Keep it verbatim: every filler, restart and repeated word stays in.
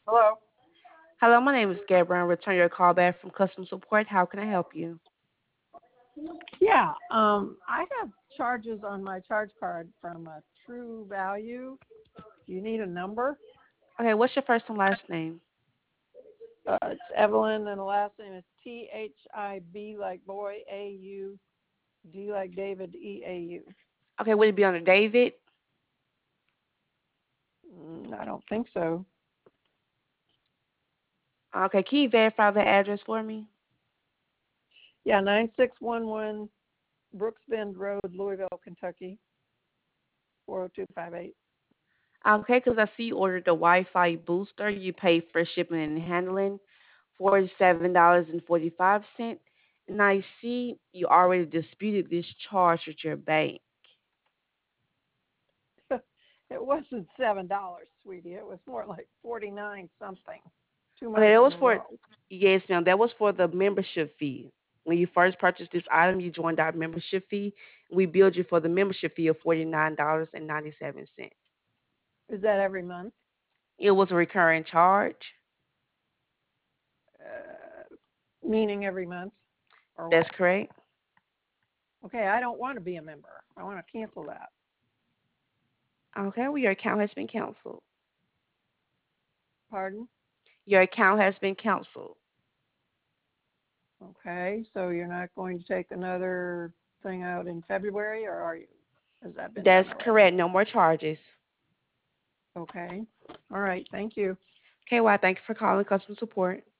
Hello. Hello, my name is Gabrielle. Return your call back from customer support. How can I help you? Yeah, um, I have charges on my charge card from a True Value. Do you need a number? Okay, what's your first and last name? Uh, it's Evelyn, and the last name is T H I B like boy, A U D like David, E A U. Okay, would it be under David? Mm, I don't think so. Okay, can you verify the address for me? Yeah, nine six one one Brooks Bend Road, Louisville, Kentucky, four oh two five eight. Okay, because I see you ordered the Wi-Fi booster. You paid for shipping and handling, forty-seven dollars and forty-five cents. And I see you already disputed this charge with your bank. It wasn't seven dollars, sweetie. It was more like forty nine something, two Okay, months that in was a for, row. yes, ma'am, that was for the membership fee. When you first purchased this item, you joined our membership fee. We billed you for the membership fee of forty-nine dollars and ninety-seven cents. Is that every month? It was a recurring charge. Uh, Meaning every month, or That's what? correct. Okay, I don't want to be a member. I want to cancel that. Okay, well, your account has been canceled. Pardon? Your account has been canceled. Okay, so you're not going to take another thing out in February, or are you? Has that been That's done already? correct. No more charges. Okay. All right. Thank you. Okay, well, thank you for calling customer support.